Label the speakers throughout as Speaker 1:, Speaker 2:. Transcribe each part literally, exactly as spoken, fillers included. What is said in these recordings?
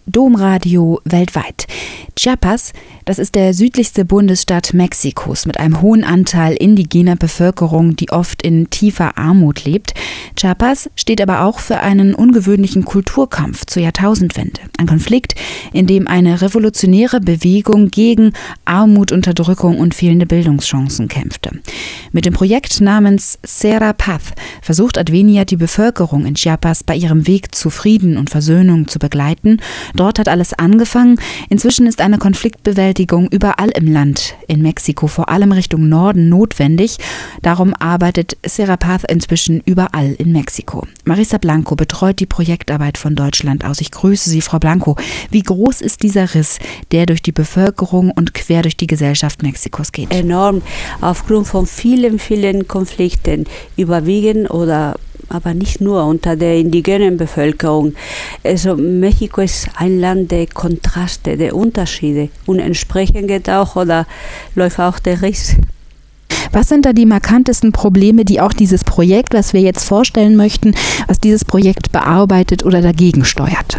Speaker 1: Domradio weltweit. Chiapas, das ist der südlichste Bundesstaat Mexikos mit einem hohen Anteil indigener Bevölkerung, die oft in tiefer Armut lebt. Chiapas steht aber auch für einen ungewöhnlichen Kulturkampf zur Jahrtausendwende. Ein Konflikt, in dem eine revolutionäre Bewegung gegen Armut, Unterdrückung und fehlende Bildungschancen kämpfte. Mit dem Projekt namens Serra Paz versucht Advenia die Bevölkerung in Chiapas bei ihrem Weg zu Frieden und Versöhnung zu begleiten. Dort hat alles angefangen. Inzwischen ist eine Konfliktbewältigung überall im Land, in Mexiko, vor allem Richtung Norden, notwendig. Darum arbeitet Serra Paz inzwischen überall in Mexiko. Marisa Blanco betreut die Projektarbeit von Deutschland aus. Ich grüße Sie, Frau Blanco. Wie groß ist dieser Riss, der durch die Bevölkerung und quer durch die Gesellschaft Mexikos geht?
Speaker 2: Enorm. Aufgrund von vielen, vielen Konflikten überwiegen oder aber nicht nur unter der indigenen Bevölkerung. Also Mexiko ist ein Land der Kontraste, der Unterschiede. Und entsprechend geht auch oder läuft auch der Riss.
Speaker 1: Was sind da die markantesten Probleme, die auch dieses Projekt, was wir jetzt vorstellen möchten, was dieses Projekt bearbeitet oder dagegen steuert?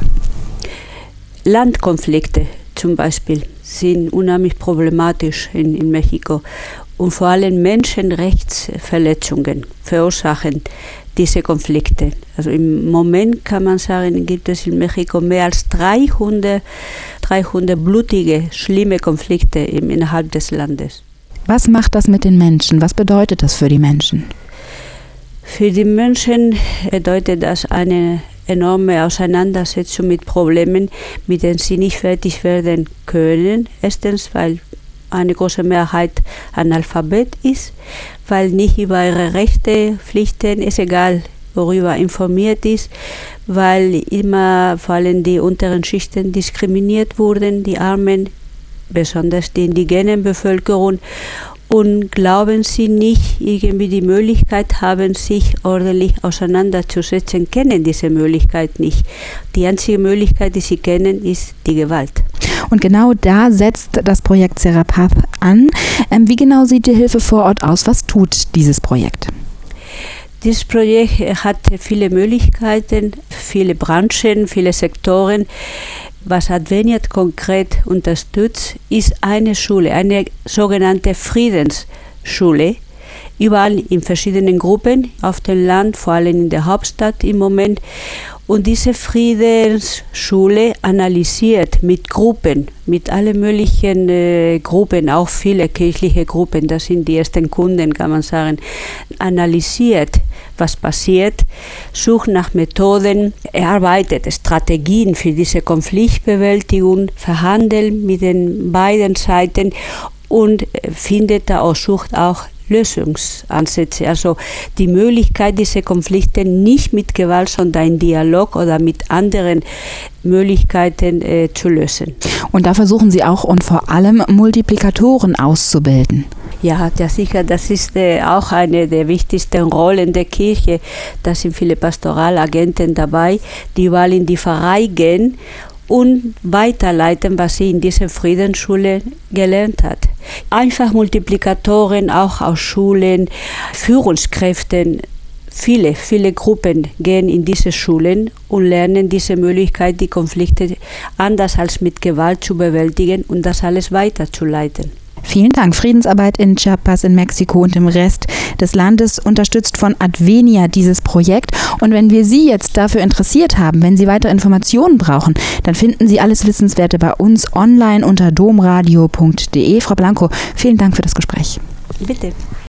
Speaker 2: Landkonflikte zum Beispiel sind unheimlich problematisch in, in Mexiko. Und vor allem Menschenrechtsverletzungen verursachen diese Konflikte. Also im Moment kann man sagen, gibt es in Mexiko mehr als dreihundert, dreihundert blutige, schlimme Konflikte im, innerhalb des Landes.
Speaker 1: Was macht das mit den Menschen? Was bedeutet das für die Menschen?
Speaker 2: Für die Menschen bedeutet das eine enorme Auseinandersetzung mit Problemen, mit denen sie nicht fertig werden können. Erstens, weil eine große Mehrheit Analphabet ist, weil nicht über ihre Rechte, Pflichten, ist egal, worüber informiert ist, weil immer vor allem die unteren Schichten diskriminiert wurden, die Armen, besonders die indigenen Bevölkerung, und glauben sie nicht, irgendwie die Möglichkeit haben, sich ordentlich auseinanderzusetzen, kennen diese Möglichkeit nicht. Die einzige Möglichkeit, die sie kennen, ist die Gewalt.
Speaker 1: Und genau da setzt das Projekt Serra Paz an. Ähm, wie genau sieht die Hilfe vor Ort aus? Was tut dieses Projekt?
Speaker 2: Dieses Projekt hat viele Möglichkeiten, viele Branchen, viele Sektoren. Was Advenia konkret unterstützt, ist eine Schule, eine sogenannte Friedensschule, überall in verschiedenen Gruppen auf dem Land, vor allem in der Hauptstadt im Moment. Und diese Friedensschule analysiert mit Gruppen, mit allen möglichen äh, Gruppen, auch viele kirchliche Gruppen, das sind die ersten Kunden, kann man sagen, analysiert, was passiert, sucht nach Methoden, erarbeitet Strategien für diese Konfliktbewältigung, verhandelt mit den beiden Seiten und findet da auch, sucht auch Lösungsansätze, also die Möglichkeit, diese Konflikte nicht mit Gewalt, sondern in Dialog oder mit anderen Möglichkeiten äh, zu lösen.
Speaker 1: Und da versuchen Sie auch und vor allem Multiplikatoren auszubilden.
Speaker 2: Ja, ja sicher, das ist äh, auch eine der wichtigsten Rollen der Kirche. Da sind viele Pastoralagenten dabei, die überall in die Pfarrei gehen und weiterleiten, was sie in dieser Friedensschule gelernt hat. Einfach Multiplikatoren, auch aus Schulen, Führungskräften, viele, viele Gruppen gehen in diese Schulen und lernen diese Möglichkeit, die Konflikte anders als mit Gewalt zu bewältigen und das alles weiterzuleiten.
Speaker 1: Vielen Dank. Friedensarbeit in Chiapas in Mexiko und im Rest des Landes, unterstützt von Advenia, dieses Projekt. Und wenn wir Sie jetzt dafür interessiert haben, wenn Sie weitere Informationen brauchen, dann finden Sie alles Wissenswerte bei uns online unter domradio punkt de. Frau Blanco, vielen Dank für das Gespräch.
Speaker 2: Bitte.